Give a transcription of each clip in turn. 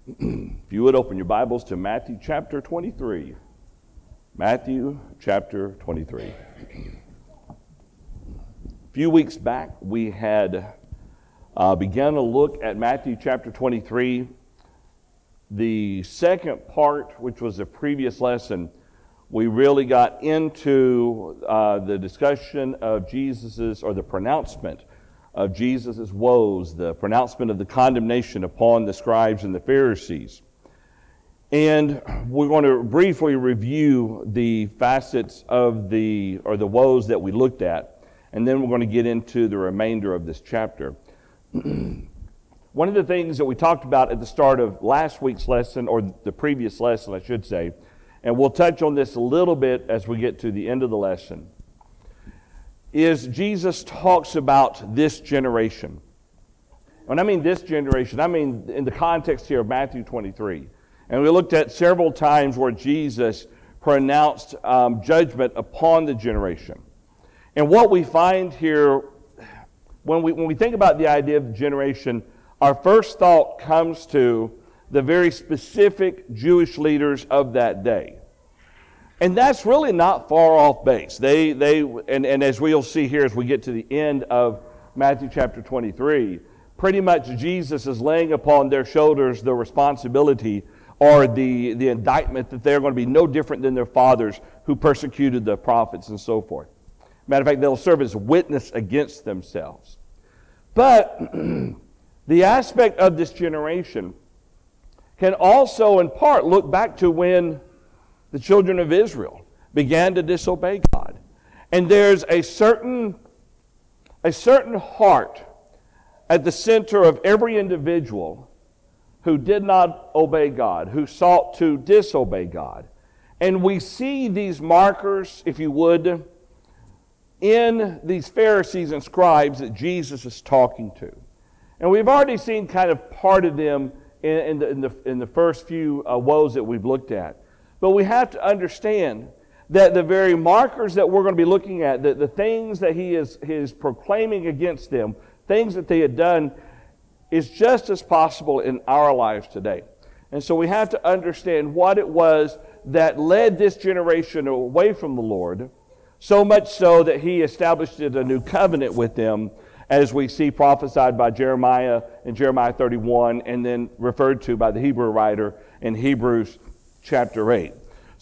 If you would open your Bibles to Matthew chapter 23. Matthew chapter 23. A few weeks back, we had begun to look at Matthew chapter 23. The second part, which was the previous lesson, we really got into the discussion of Jesus's, or the pronouncement of Jesus' woes, the pronouncement of the condemnation upon the scribes and the Pharisees. And we're going to briefly review the facets of the woes that we looked at, and then we're going to get into the remainder of this chapter. One of the things that we talked about at the start of last week's lesson, or the previous lesson, I should say, and we'll touch on this a little bit as we get to the end of the lesson, is Jesus talks about this generation. When I mean this generation, I mean in the context here of Matthew 23. And we looked at several times where Jesus pronounced judgment upon the generation. And what we find here, when we think about the idea of the generation, our first thought comes to the very specific Jewish leaders of that day. And that's really not far off base. And as we'll see here as we get to the end of Matthew chapter 23, pretty much Jesus is laying upon their shoulders the responsibility or the indictment that they're going to be no different than their fathers who persecuted the prophets and so forth. Matter of fact, they'll serve as witness against themselves. But the aspect of this generation can also in part look back to when the children of Israel began to disobey God. And there's a certain heart at the center of every individual who did not obey God, who sought to disobey God. And we see these markers, if you would, in these Pharisees and scribes that Jesus is talking to. And we've already seen kind of part of them in the first few woes that we've looked at. But we have to understand that the very markers that we're going to be looking at, the things that he is proclaiming against them, things that they had done, is just as possible in our lives today. And so we have to understand what it was that led this generation away from the Lord, so much so that he established a new covenant with them, as we see prophesied by Jeremiah in Jeremiah 31, and then referred to by the Hebrew writer in Hebrews chapter 8.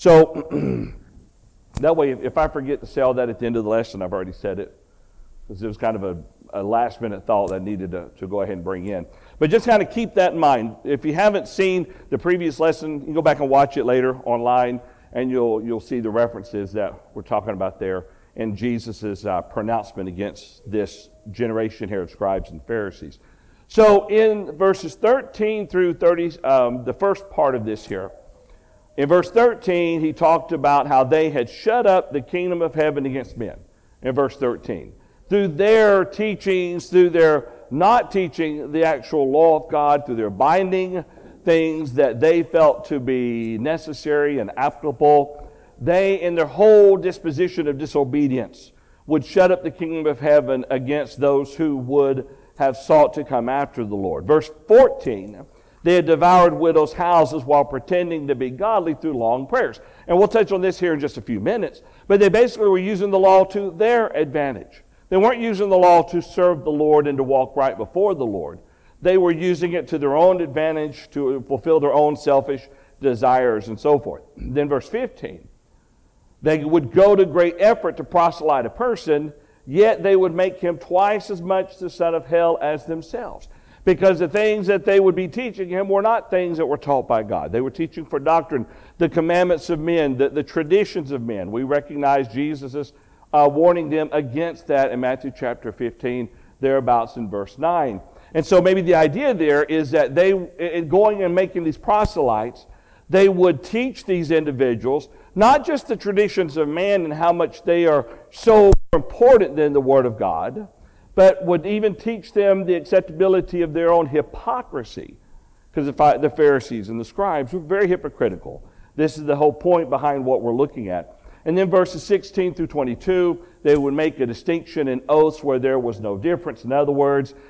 So that way, if I forget to say all that at the end of the lesson, I've already said it, because it was kind of a last-minute thought that I needed to go ahead and bring in. But just kind of keep that in mind. If you haven't seen the previous lesson, you can go back and watch it later online, and you'll see the references that we're talking about there in Jesus' pronouncement against this generation here of scribes and Pharisees. So in verses 13 through 30, the first part of this here, in verse 13, he talked about how they had shut up the kingdom of heaven against men. In verse 13, through their teachings, through their not teaching the actual law of God, through their binding things that they felt to be necessary and applicable, they, in their whole disposition of disobedience, would shut up the kingdom of heaven against those who would have sought to come after the Lord. Verse 14, they had devoured widows' houses while pretending to be godly through long prayers. And we'll touch on this here in just a few minutes. But they basically were using the law to their advantage. They weren't using the law to serve the Lord and to walk right before the Lord. They were using it to their own advantage, to fulfill their own selfish desires and so forth. Then verse 15, they would go to great effort to proselyte a person, yet they would make him twice as much the son of hell as themselves. Because the things that they would be teaching him were not things that were taught by God. They were teaching for doctrine, the commandments of men, the traditions of men. We recognize Jesus' warning them against that in Matthew chapter 15, thereabouts in verse 9. And so maybe the idea there is that they, in going and making these proselytes, they would teach these individuals not just the traditions of man and how much they are so important than the Word of God, but would even teach them the acceptability of their own hypocrisy. Because the Pharisees and the scribes were very hypocritical. This is the whole point behind what we're looking at. And then verses 16 through 22, they would make a distinction in oaths where there was no difference. In other words,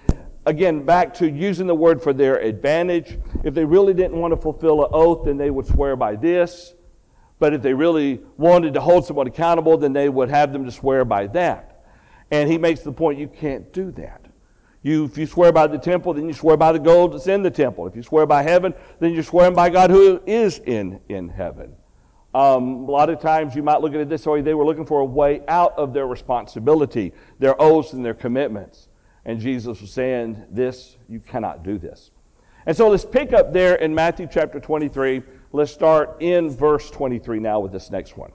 again, back to using the word for their advantage. If they really didn't want to fulfill an oath, then they would swear by this. But if they really wanted to hold someone accountable, then they would have them to swear by that. And he makes the point, you can't do that. If you swear by the temple, then you swear by the gold that's in the temple. If you swear by heaven, then you're swearing by God who is in heaven. A lot of times you might look at it this way, they were looking for a way out of their responsibility, their oaths and their commitments. And Jesus was saying, you cannot do this. And so let's pick up there in Matthew chapter 23. Let's start in verse 23 now with this next one.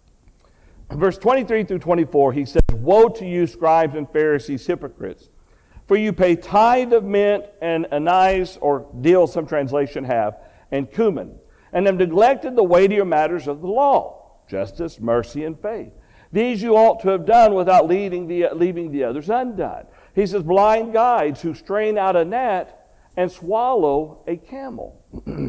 Verse 23 through 24, he says, "Woe to you, scribes and Pharisees, hypocrites! For you pay tithe of mint and anise, or dill, some translation have, and cumin, and have neglected the weightier matters of the law, justice, mercy, and faith. These you ought to have done without leaving the others undone." He says, blind guides who strain out a gnat and swallow a camel.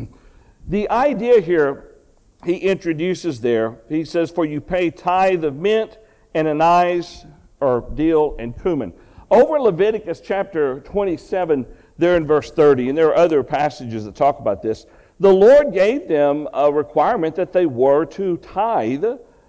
The idea here he introduces there, he says, "For you pay tithe of mint and anise, or dill, and cumin." Over in Leviticus chapter 27, there in verse 30, and there are other passages that talk about this, the Lord gave them a requirement that they were to tithe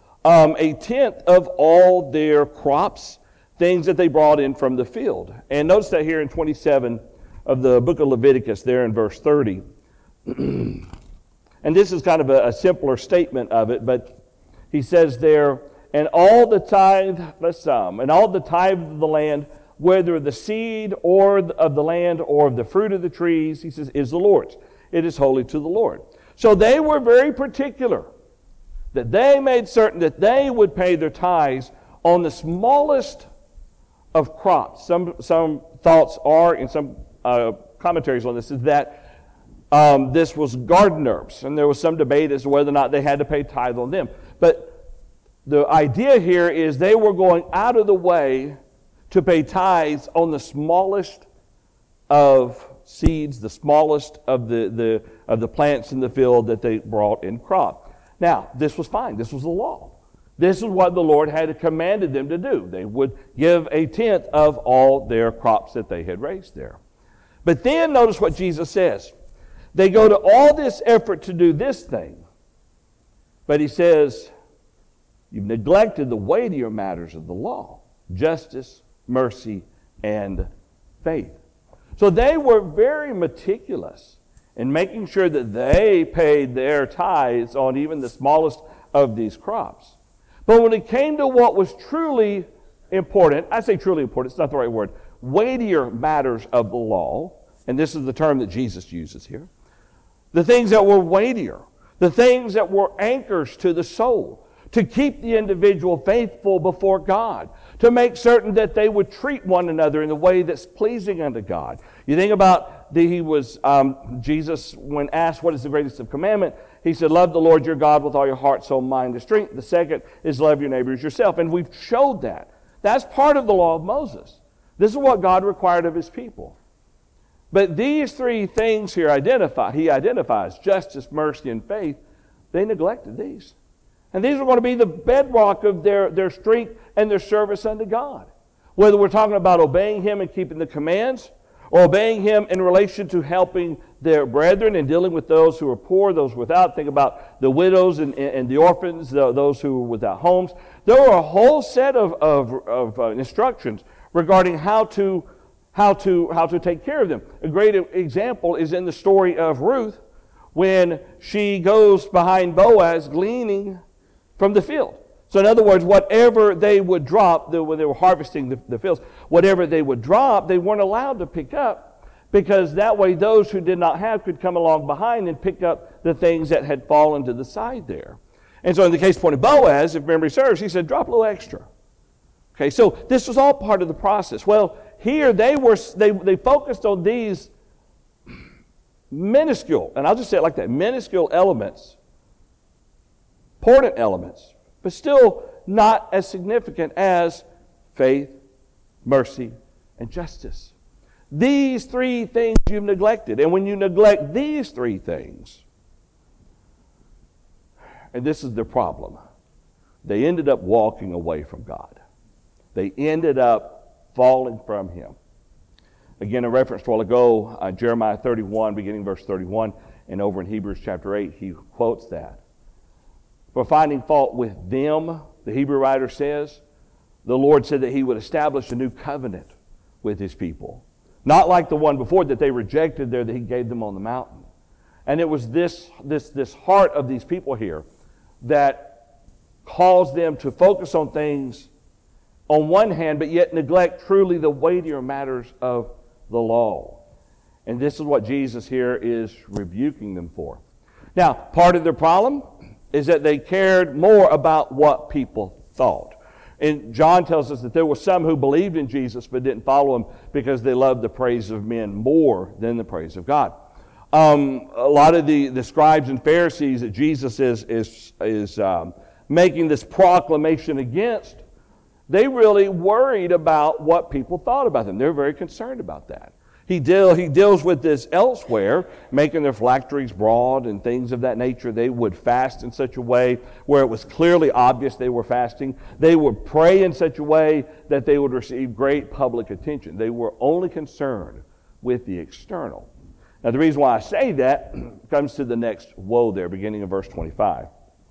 a tenth of all their crops, things that they brought in from the field. And notice that here in 27 of the book of Leviticus, there in verse 30. And this is kind of a simpler statement of it, but he says there, "And all the tithe," "and all the tithe of the land, whether the seed or of the land or of the fruit of the trees," he says, "is the Lord's. It is holy to the Lord." So they were very particular that they made certain that they would pay their tithes on the smallest of crops. Some thoughts are, in some commentaries on this, is that this was garden herbs, and there was some debate as to whether or not they had to pay tithe on them. But the idea here is they were going out of the way to pay tithes on the smallest of seeds, the smallest of the plants in the field that they brought in crop. Now, this was fine. This was the law. This is what the Lord had commanded them to do. They would give a tenth of all their crops that they had raised there. But then notice what Jesus says. They go to all this effort to do this thing, but he says, you've neglected the weightier matters of the law, justice, mercy, and faith. So they were very meticulous in making sure that they paid their tithes on even the smallest of these crops. But when it came to what was truly important, I say truly important, it's not the right word, weightier matters of the law, and this is the term that Jesus uses here, the things that were weightier, the things that were anchors to the soul, to keep the individual faithful before God, to make certain that they would treat one another in a way that's pleasing unto God. You think about Jesus, when asked what is the greatest of commandment, he said, love the Lord your God with all your heart, soul, mind, and strength. The second is love your neighbor as yourself. And we've showed that. That's part of the law of Moses. This is what God required of his people. But these three things here he identifies, justice, mercy, and faith. They neglected these. And these are going to be the bedrock of their strength and their service unto God. Whether we're talking about obeying him and keeping the commands, or obeying him in relation to helping their brethren and dealing with those who are poor, those without. Think about the widows and the orphans, those who are without homes. There are a whole set of instructions regarding how to take care of them. A great example is in the story of Ruth, when she goes behind Boaz gleaning from the field. So in other words, whatever they would drop, when they were harvesting the fields, whatever they would drop, they weren't allowed to pick up, because that way those who did not have could come along behind and pick up the things that had fallen to the side there. And so in the case point of Boaz, if memory serves, he said, drop a little extra. Okay, so this was all part of the process. Well, here they focused on these minuscule, and I'll just say it like that, minuscule elements, important elements, but still not as significant as faith, mercy, and justice. These three things you've neglected. And when you neglect these three things, and this is the problem, they ended up walking away from God. They ended up falling from him. Again, a reference a while ago, Jeremiah 31, beginning verse 31, and over in Hebrews chapter 8, he quotes that. For finding fault with them, the Hebrew writer says, the Lord said that he would establish a new covenant with his people. Not like the one before that they rejected there that he gave them on the mountain. And it was this heart of these people here that caused them to focus on things on one hand, but yet neglect truly the weightier matters of the law. And this is what Jesus here is rebuking them for. Now, part of their problem is that they cared more about what people thought. And John tells us that there were some who believed in Jesus but didn't follow him because they loved the praise of men more than the praise of God. A lot of the scribes and Pharisees that Jesus is making this proclamation against, they really worried about what people thought about them. They're very concerned about that. He deals with this elsewhere, making their phylacteries broad and things of that nature. They would fast in such a way where it was clearly obvious they were fasting. They would pray in such a way that they would receive great public attention. They were only concerned with the external. Now, the reason why I say that comes to the next woe there, beginning in verse 25.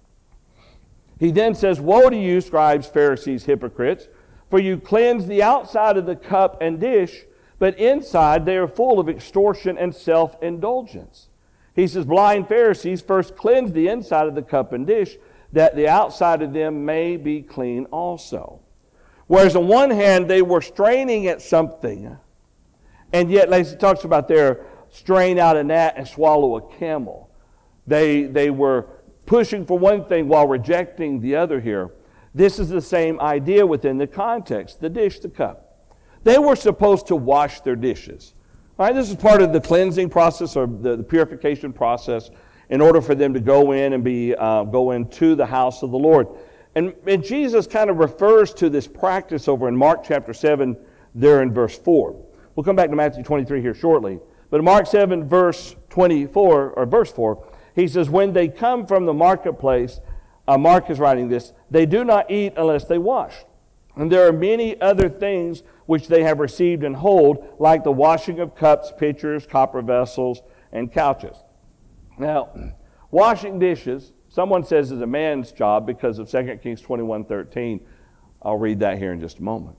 He then says, "Woe to you, scribes, Pharisees, hypocrites, for you cleanse the outside of the cup and dish, but inside they are full of extortion and self-indulgence." He says, "Blind Pharisees, first cleanse the inside of the cup and dish, that the outside of them may be clean also." Whereas on one hand, they were straining at something, and yet, as he talks about there, strain out a gnat and swallow a camel. They were pushing for one thing while rejecting the other here. This is the same idea within the context, the dish, the cup. They were supposed to wash their dishes. All right, this is part of the cleansing process or the purification process in order for them to go in and go into the house of the Lord. And Jesus kind of refers to this practice over in Mark chapter 7 there in verse 4. We'll come back to Matthew 23 here shortly. But in Mark 7 verse 24, or verse 4, he says, "When they come from the marketplace," Mark is writing this, "they do not eat unless they wash. And there are many other things which they have received and hold, like the washing of cups, pitchers, copper vessels, and couches." Now, washing dishes, someone says is a man's job because of 2 Kings 21:13. I'll read that here in just a moment.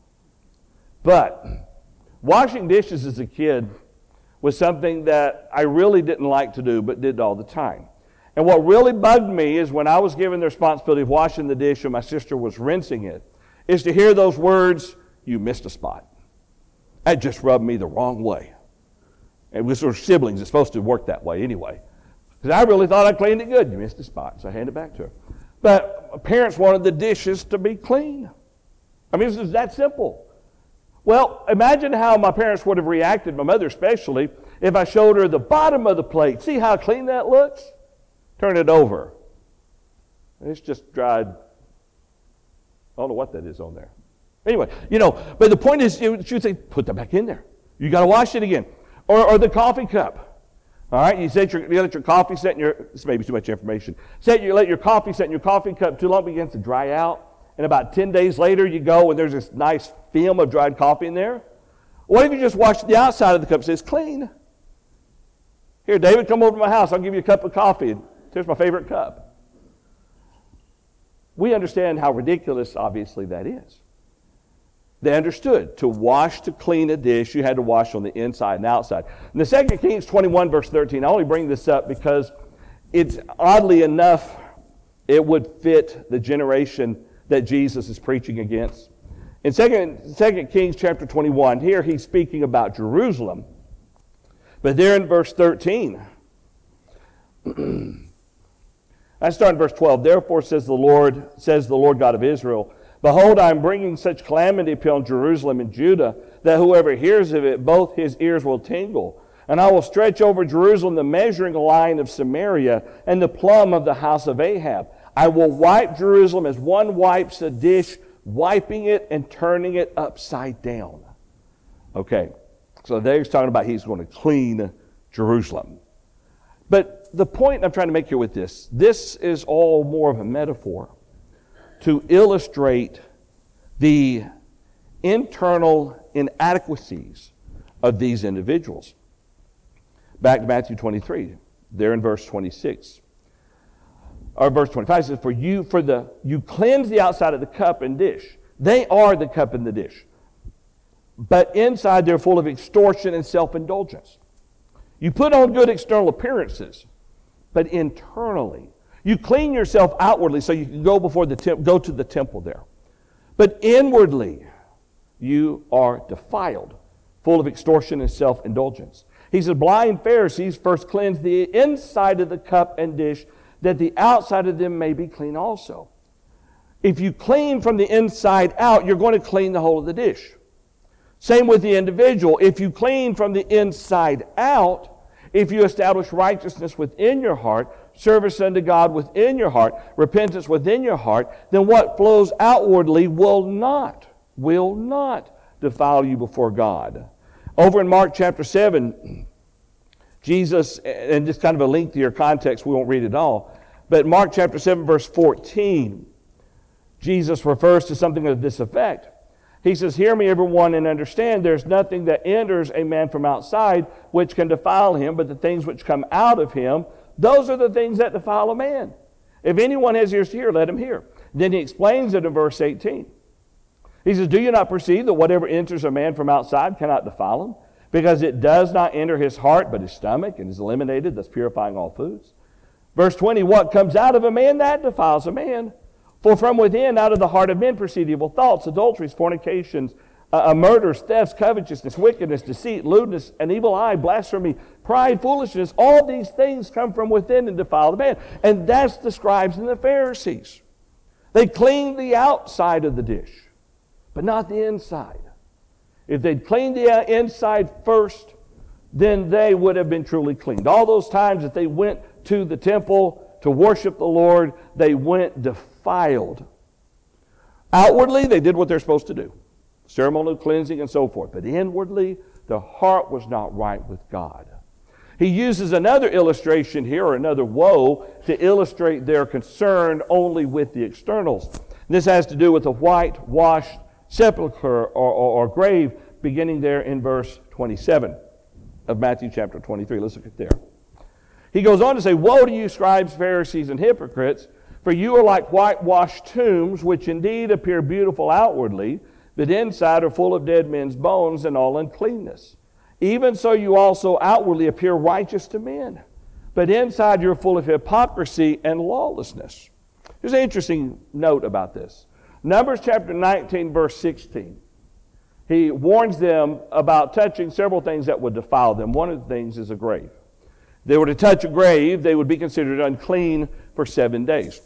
But washing dishes as a kid was something that I really didn't like to do, but did all the time. And what really bugged me is when I was given the responsibility of washing the dish and my sister was rinsing it, is to hear those words, "You missed a spot." That just rubbed me the wrong way. And we were siblings. It's supposed to work that way anyway. Because I really thought I cleaned it good. "You missed a spot," so I handed it back to her. But parents wanted the dishes to be clean. I mean, it's that simple. Well, imagine how my parents would have reacted, my mother especially, if I showed her the bottom of the plate. See how clean that looks? Turn it over. It's just dried. I don't know what that is on there. Anyway, but the point is, she would say, "Put that back in there. You got to wash it again." Or the coffee cup. All right, you let your coffee set in this may be too much information. Let your coffee set in your coffee cup too long, it begins to dry out. And about 10 days later, you go and there's this nice film of dried coffee in there. What if you just wash the outside of the cup so it's clean? "Here, David, come over to my house. I'll give you a cup of coffee. Here's my favorite cup." We understand how ridiculous, obviously, that is. They understood to wash, to clean a dish, you had to wash on the inside and outside. In the 2 Kings 21, verse 13, I only bring this up because it's oddly enough, it would fit the generation that Jesus is preaching against. In 2 Kings chapter 21, here he's speaking about Jerusalem. But there in verse 13, I start in verse 12. "Therefore says the Lord God of Israel, Behold, I am bringing such calamity upon Jerusalem and Judah, that whoever hears of it, both his ears will tingle. And I will stretch over Jerusalem the measuring line of Samaria and the plumb of the house of Ahab. I will wipe Jerusalem as one wipes a dish, wiping it and turning it upside down." Okay, so there he's talking about he's going to clean Jerusalem. But the point I'm trying to make here with this is all more of a metaphor to illustrate the internal inadequacies of these individuals. Back to Matthew 23, there in verse 26. Or verse 25 says, you cleanse the outside of the cup and dish. They are the cup and the dish. But inside they're full of extortion and self-indulgence. You put on good external appearances, but internally, you clean yourself outwardly so you can go go to the temple there. But inwardly, you are defiled, full of extortion and self-indulgence. He said, blind Pharisees, first cleanse the inside of the cup and dish, that the outside of them may be clean also. If you clean from the inside out, you're going to clean the whole of the dish. Same with the individual. If you clean from the inside out, if you establish righteousness within your heart, service unto God within your heart, repentance within your heart, then what flows outwardly will not defile you before God. Over in Mark chapter 7, Jesus, and just kind of a lengthier context, we won't read it all, but Mark chapter 7, verse 14, Jesus refers to something of this effect. He says, hear me, everyone, and understand there's nothing that enters a man from outside which can defile him, but the things which come out of him, those are the things that defile a man. If anyone has ears to hear, let him hear. Then he explains it in verse 18. He says, do you not perceive that whatever enters a man from outside cannot defile him? Because it does not enter his heart, but his stomach, and is eliminated, thus purifying all foods. Verse 20, what comes out of a man, that defiles a man. For from within, out of the heart of men proceed evil thoughts, adulteries, fornications, murders, thefts, covetousness, wickedness, deceit, lewdness, an evil eye, blasphemy, pride, foolishness. All these things come from within and defile the man. And that's the scribes and the Pharisees. They clean the outside of the dish, but not the inside. If they'd cleaned the inside first, then they would have been truly cleaned. All those times that they went to the temple to worship the Lord, they went defiled. Outwardly, they did what they're supposed to do. Ceremonial cleansing and so forth. But inwardly, their heart was not right with God. He uses another illustration here, or another woe, to illustrate their concern only with the externals. This has to do with a whitewashed sepulcher or grave, beginning there in verse 27 of Matthew chapter 23. Let's look at there. He goes on to say, woe to you, scribes, Pharisees, and hypocrites, for you are like whitewashed tombs, which indeed appear beautiful outwardly, but inside are full of dead men's bones and all uncleanness. Even so you also outwardly appear righteous to men, but inside you're full of hypocrisy and lawlessness. There's an interesting note about this. Numbers chapter 19, verse 16. He warns them about touching several things that would defile them. One of the things is a grave. If they were to touch a grave, they would be considered unclean for 7 days.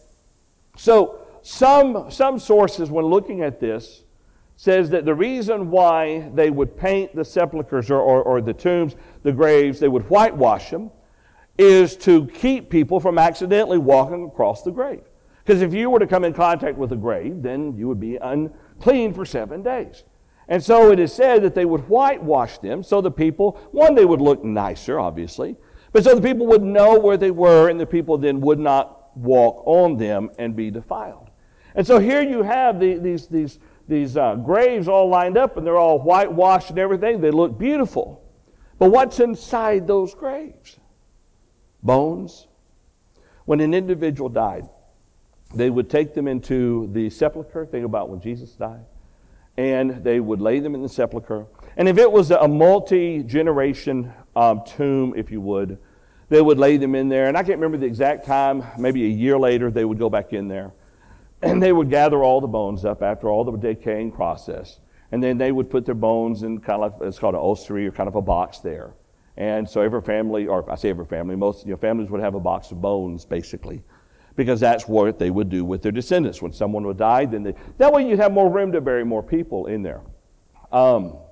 So some sources, when looking at this, says that the reason why they would paint the sepulchres or the tombs, the graves, they would whitewash them, is to keep people from accidentally walking across the grave. Because if you were to come in contact with a grave, then you would be unclean for 7 days. And so it is said that they would whitewash them so the people, one, they would look nicer, obviously, but so the people would know where they were, and the people then would not walk on them and be defiled. And so here you have these graves all lined up, and they're all whitewashed and everything. They look beautiful. But what's inside those graves? Bones. When an individual died, they would take them into the sepulcher. Think about when Jesus died. And they would lay them in the sepulcher. And if it was a multi-generation tomb, if you would, they would lay them in there. And I can't remember the exact time. Maybe a year later, they would go back in there. And they would gather all the bones up after all the decaying process. And then they would put their bones in kind of like, it's called an ossuary, or kind of a box there. And so every family, or I say every family, most families would have a box of bones, basically, because that's what they would do with their descendants. When someone would die, then that way you'd have more room to bury more people in there. So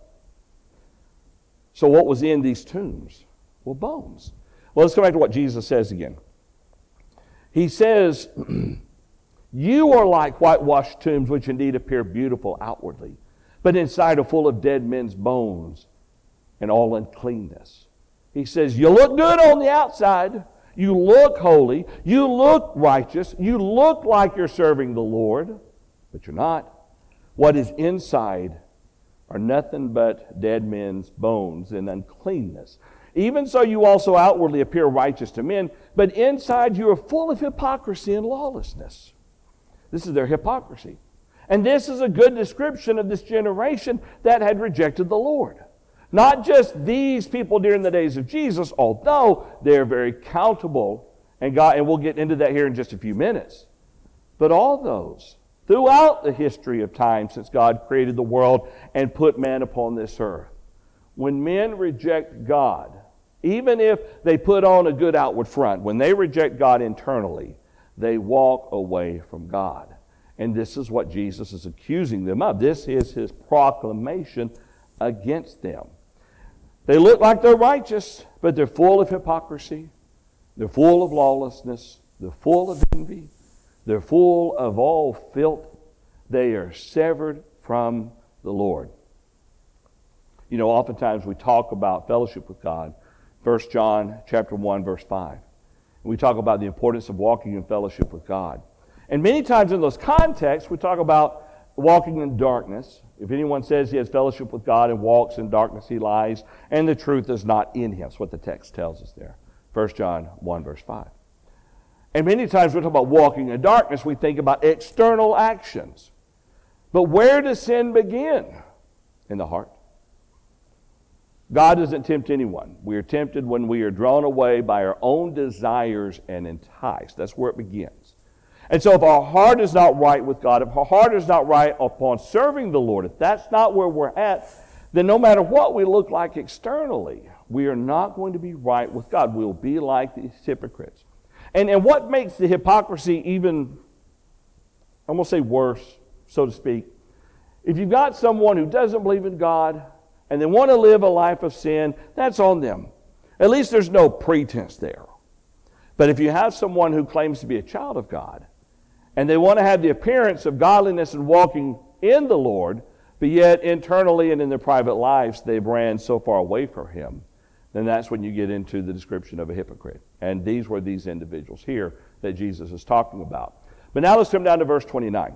what was in these tombs? Well, bones. Well, let's go back to what Jesus says again. He says, you are like whitewashed tombs, which indeed appear beautiful outwardly, but inside are full of dead men's bones and all uncleanness. He says, you look good on the outside. You look holy. You look righteous. You look like you're serving the Lord, but you're not. What is inside are nothing but dead men's bones and uncleanness. Even so you also outwardly appear righteous to men, but inside you are full of hypocrisy and lawlessness. This is their hypocrisy. And this is a good description of this generation that had rejected the Lord. Not just these people during the days of Jesus, although they're very countable, and we'll get into that here in just a few minutes. But all those throughout the history of time since God created the world and put man upon this earth. When men reject God, even if they put on a good outward front, when they reject God internally, they walk away from God. And this is what Jesus is accusing them of. This is his proclamation against them. They look like they're righteous, but they're full of hypocrisy. They're full of lawlessness. They're full of envy. They're full of all filth. They are severed from the Lord. You know, oftentimes we talk about fellowship with God. 1 John chapter 1, verse 5. We talk about the importance of walking in fellowship with God. And many times in those contexts, we talk about walking in darkness. If anyone says he has fellowship with God and walks in darkness, he lies, and the truth is not in him. That's what the text tells us there. 1 John 1, verse 5. And many times we talk about walking in darkness, we think about external actions. But where does sin begin? In the heart. God doesn't tempt anyone. We are tempted when we are drawn away by our own desires and enticed. That's where it begins. And so if our heart is not right with God, if our heart is not right upon serving the Lord, if that's not where we're at, then no matter what we look like externally, we are not going to be right with God. We'll be like these hypocrites. And what makes the hypocrisy even, I'm going to say worse, so to speak, if you've got someone who doesn't believe in God and they want to live a life of sin, that's on them. At least there's no pretense there. But if you have someone who claims to be a child of God and they want to have the appearance of godliness and walking in the Lord, but yet internally and in their private lives they've ran so far away from Him, then that's when you get into the description of a hypocrite. And these were these individuals here that Jesus is talking about. But now let's come down to verse 29.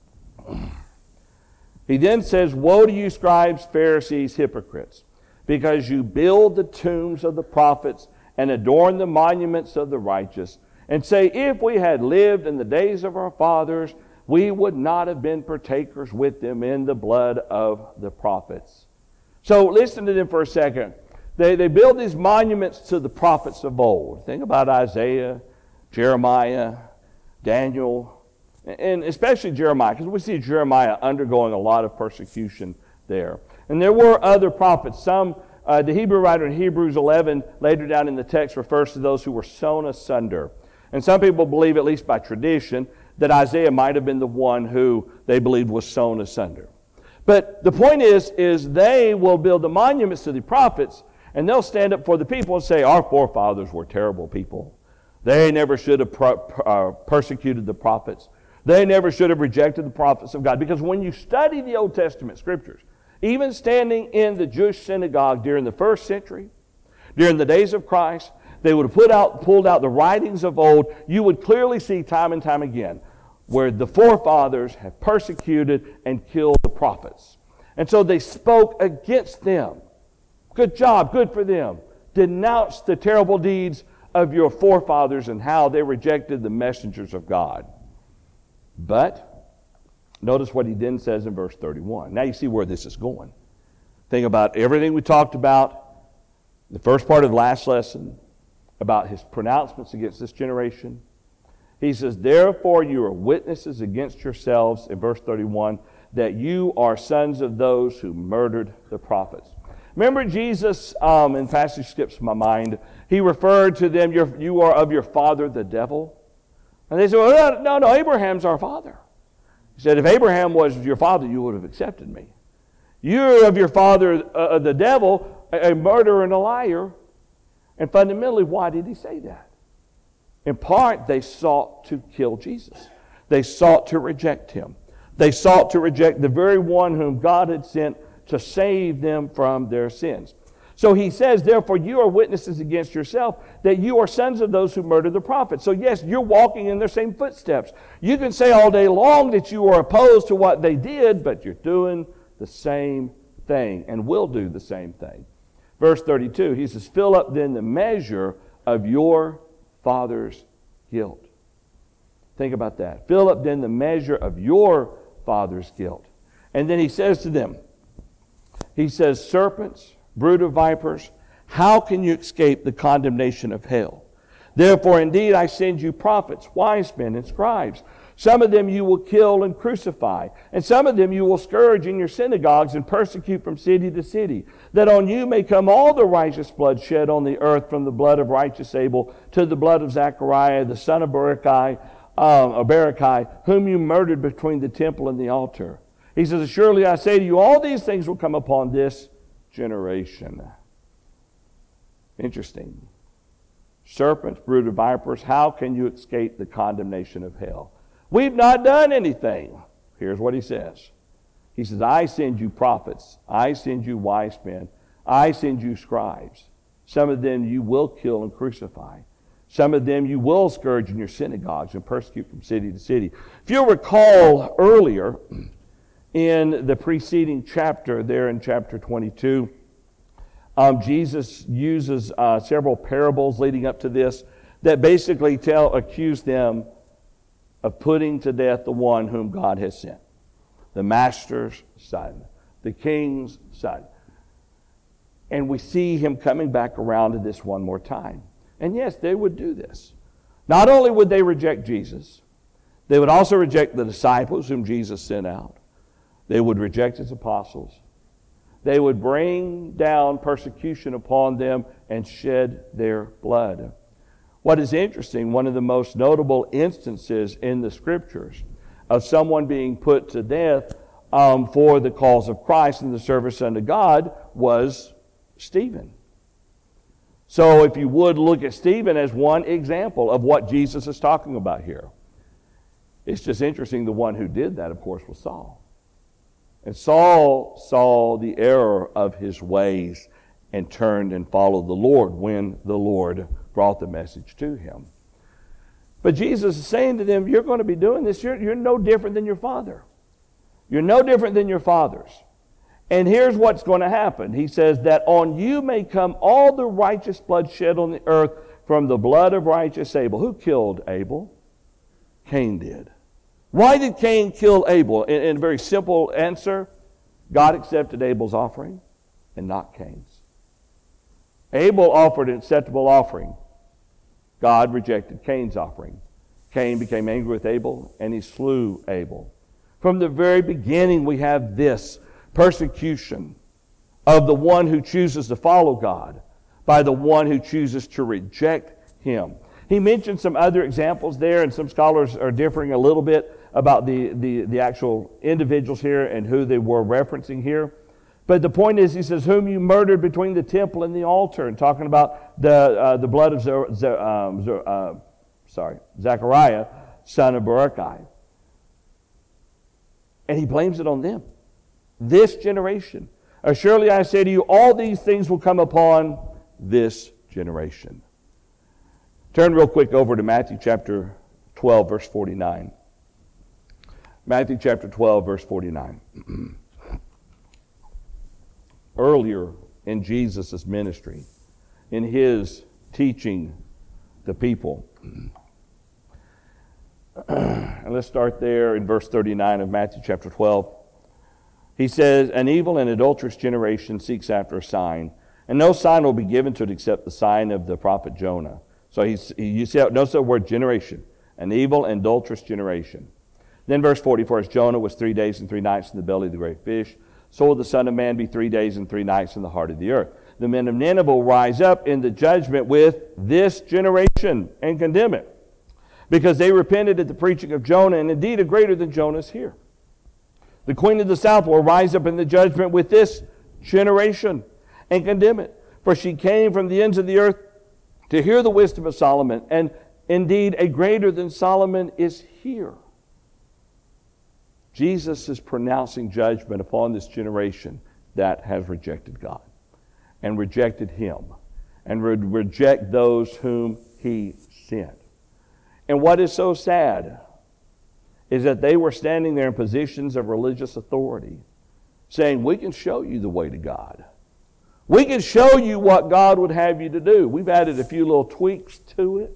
He then says, "Woe to you, scribes, Pharisees, hypocrites, because you build the tombs of the prophets and adorn the monuments of the righteous, and say, if we had lived in the days of our fathers, we would not have been partakers with them in the blood of the prophets." So listen to them for a second. They build these monuments to the prophets of old. Think about Isaiah, Jeremiah, Daniel, and especially Jeremiah, because we see Jeremiah undergoing a lot of persecution there. And there were other prophets. Some, the Hebrew writer in Hebrews 11, later down in the text, refers to those who were sown asunder. And some people believe, at least by tradition, that Isaiah might have been the one who they believed was sown asunder. But the point is they will build the monuments to the prophets, and they'll stand up for the people and say, our forefathers were terrible people. They never should have persecuted the prophets. They never should have rejected the prophets of God. Because when you study the Old Testament scriptures, even standing in the Jewish synagogue during the first century, during the days of Christ, they would have pulled out the writings of old. You would clearly see time and time again where the forefathers have persecuted and killed the prophets. And so they spoke against them. Good job, good for them. Denounce the terrible deeds of your forefathers and how they rejected the messengers of God. But notice what he then says in verse 31. Now you see where this is going. Think about everything we talked about, the first part of the last lesson, about his pronouncements against this generation. He says, therefore you are witnesses against yourselves, in verse 31, that you are sons of those who murdered the prophets. Remember Jesus, and passage skips my mind, he referred to them, you are of your father the devil. And they said, well, no, Abraham's our father. He said, if Abraham was your father, you would have accepted me. You're of your father the devil, a murderer and a liar. And fundamentally, why did he say that? In part, they sought to kill Jesus. They sought to reject him. They sought to reject the very one whom God had sent to save them from their sins. So he says, therefore, you are witnesses against yourself that you are sons of those who murdered the prophets. So yes, you're walking in their same footsteps. You can say all day long that you are opposed to what they did, but you're doing the same thing and will do the same thing. Verse 32, he says, fill up then the measure of your father's guilt. Think about that. Fill up then the measure of your father's guilt. And then he says to them, he says, serpents, brood of vipers, how can you escape the condemnation of hell? Therefore, indeed, I send you prophets, wise men, and scribes. Some of them you will kill and crucify, and some of them you will scourge in your synagogues and persecute from city to city, that on you may come all the righteous blood shed on the earth, from the blood of righteous Abel to the blood of Zechariah, the son of Berechiah, whom you murdered between the temple and the altar. He says, surely I say to you, all these things will come upon this generation. Interesting. Serpents, brood of vipers, how can you escape the condemnation of hell? We've not done anything. Here's what he says. He says, I send you prophets. I send you wise men. I send you scribes. Some of them you will kill and crucify. Some of them you will scourge in your synagogues and persecute from city to city. If you'll recall earlier in the preceding chapter, there in chapter 22, Jesus uses several parables leading up to this that basically accuse them of putting to death the one whom God has sent. The master's son, the king's son. And we see him coming back around to this one more time. And yes, they would do this. Not only would they reject Jesus, they would also reject the disciples whom Jesus sent out. They would reject his apostles. They would bring down persecution upon them and shed their blood. What is interesting, one of the most notable instances in the Scriptures of someone being put to death for the cause of Christ and the service unto God was Stephen. So if you would look at Stephen as one example of what Jesus is talking about here. It's just interesting, the one who did that, of course, was Saul. And Saul saw the error of his ways and turned and followed the Lord when the Lord brought the message to him. But Jesus is saying to them, you're going to be doing this. You're no different than your father. You're no different than your fathers. And here's what's going to happen. He says that on you may come all the righteous blood shed on the earth, from the blood of righteous Abel. Who killed Abel? Cain did. Why did Cain kill Abel? In a very simple answer, God accepted Abel's offering and not Cain's. Abel offered an acceptable offering. God rejected Cain's offering. Cain became angry with Abel and he slew Abel. From the very beginning we have this persecution of the one who chooses to follow God by the one who chooses to reject him. He mentioned some other examples there, and some scholars are differing a little bit about the actual individuals here and who they were referencing here. But the point is, he says, whom you murdered between the temple and the altar, and talking about the blood of Zechariah, son of Berechiah. And he blames it on them. This generation. Surely I say to you, all these things will come upon this generation. Turn real quick over to Matthew chapter 12, verse 49. Matthew chapter 12, verse 49. Earlier in Jesus' ministry, in his teaching the people. And let's start there in verse 39 of Matthew chapter 12. He says, an evil and adulterous generation seeks after a sign, and no sign will be given to it except the sign of the prophet Jonah. So you see, notice the word generation, an evil and adulterous generation. Then verse 44, as Jonah was 3 days and 3 nights in the belly of the great fish, so will the Son of Man be 3 days and 3 nights in the heart of the earth. The men of Nineveh will rise up in the judgment with this generation and condemn it, because they repented at the preaching of Jonah, and indeed a greater than Jonah is here. The queen of the south will rise up in the judgment with this generation and condemn it, for she came from the ends of the earth to hear the wisdom of Solomon, and indeed a greater than Solomon is here. Jesus is pronouncing judgment upon this generation that has rejected God and rejected him and reject those whom he sent. And what is so sad is that they were standing there in positions of religious authority, saying, we can show you the way to God. We can show you what God would have you to do. We've added a few little tweaks to it.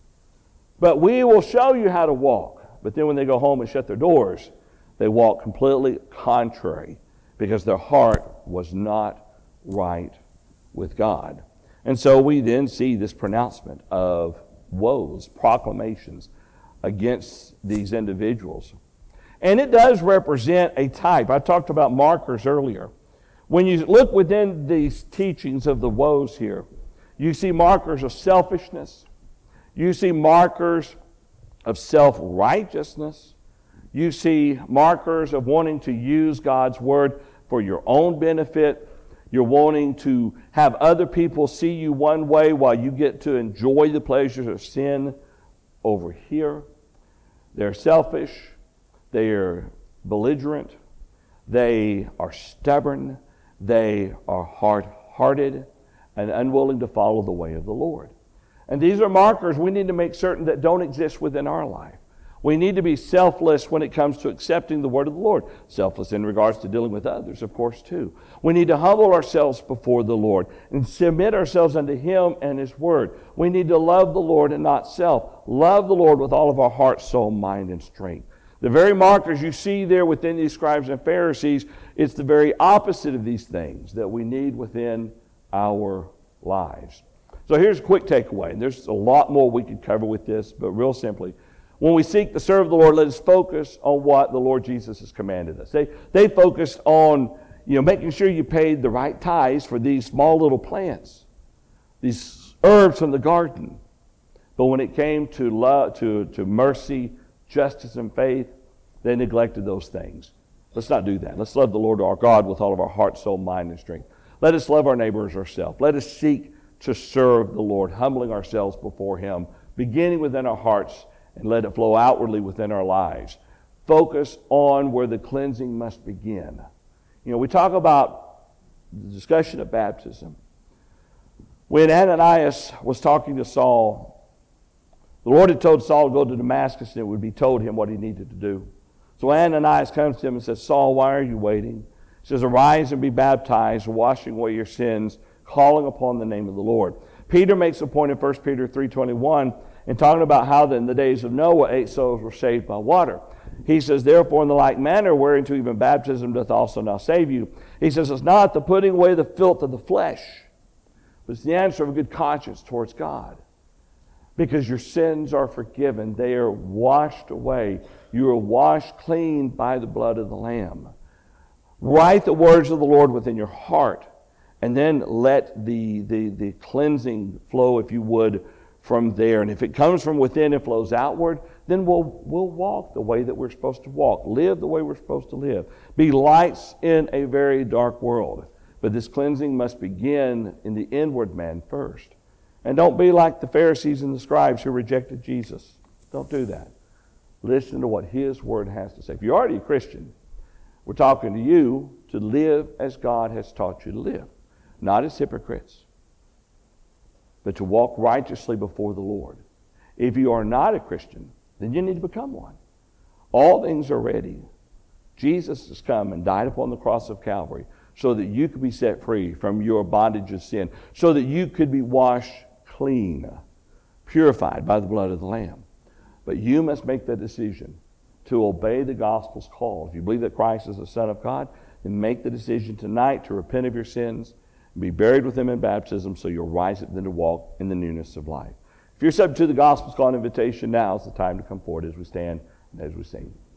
But we will show you how to walk. But then when they go home and shut their doors, they walk completely contrary because their heart was not right with God. And so we then see this pronouncement of woes, proclamations against these individuals. And it does represent a type. I talked about markers earlier. When you look within these teachings of the woes here, you see markers of selfishness. You see markers of self-righteousness. You see markers of wanting to use God's word for your own benefit. You're wanting to have other people see you one way while you get to enjoy the pleasures of sin over here. They're selfish. They are belligerent. They are stubborn. They are hard-hearted and unwilling to follow the way of the Lord. And these are markers we need to make certain that don't exist within our life. We need to be selfless when it comes to accepting the word of the Lord. Selfless in regards to dealing with others, of course, too. We need to humble ourselves before the Lord and submit ourselves unto Him and His word. We need to love the Lord and not self. Love the Lord with all of our heart, soul, mind, and strength. The very markers you see there within these scribes and Pharisees, it's the very opposite of these things that we need within our lives. So here's a quick takeaway. And there's a lot more we could cover with this, but real simply, when we seek to serve the Lord, let us focus on what the Lord Jesus has commanded us. They focused on making sure you paid the right tithes for these small little plants, these herbs from the garden. But when it came to love, to mercy, justice, and faith, they neglected those things. Let's not do that. Let's love the Lord our God with all of our heart, soul, mind, and strength. Let us love our neighbor as ourselves. Let us seek to serve the Lord, humbling ourselves before Him, beginning within our hearts, and let it flow outwardly within our lives. Focus on where the cleansing must begin. We talk about the discussion of baptism. When Ananias was talking to Saul, the Lord had told Saul to go to Damascus and it would be told him what he needed to do. So Ananias comes to him and says, Saul, why are you waiting? He says, arise and be baptized, washing away your sins, calling upon the name of the Lord. Peter makes a point in 1 Peter 3:21 and talking about how in the days of Noah 8 souls were saved by water. He says, therefore, in the like manner, whereunto even baptism doth also now save you. He says, it's not the putting away the filth of the flesh, but it's the answer of a good conscience towards God. Because your sins are forgiven. They are washed away. You are washed clean by the blood of the Lamb. Write the words of the Lord within your heart, and then let the cleansing flow, if you would, from there. And if it comes from within and flows outward, then we'll walk the way that we're supposed to walk. Live the way we're supposed to live. Be lights in a very dark world. But this cleansing must begin in the inward man first. And don't be like the Pharisees and the scribes who rejected Jesus. Don't do that. Listen to what His word has to say. If you're already a Christian, we're talking to you to live as God has taught you to live. Not as hypocrites, but to walk righteously before the Lord. If you are not a Christian, then you need to become one. All things are ready. Jesus has come and died upon the cross of Calvary so that you could be set free from your bondage of sin, so that you could be washed clean, purified by the blood of the Lamb. But you must make the decision to obey the gospel's call. If you believe that Christ is the Son of God, then make the decision tonight to repent of your sins, be buried with Him in baptism, so you'll rise up then to walk in the newness of life. If you're subject to the gospel's call and invitation, now is the time to come forward as we stand and as we sing.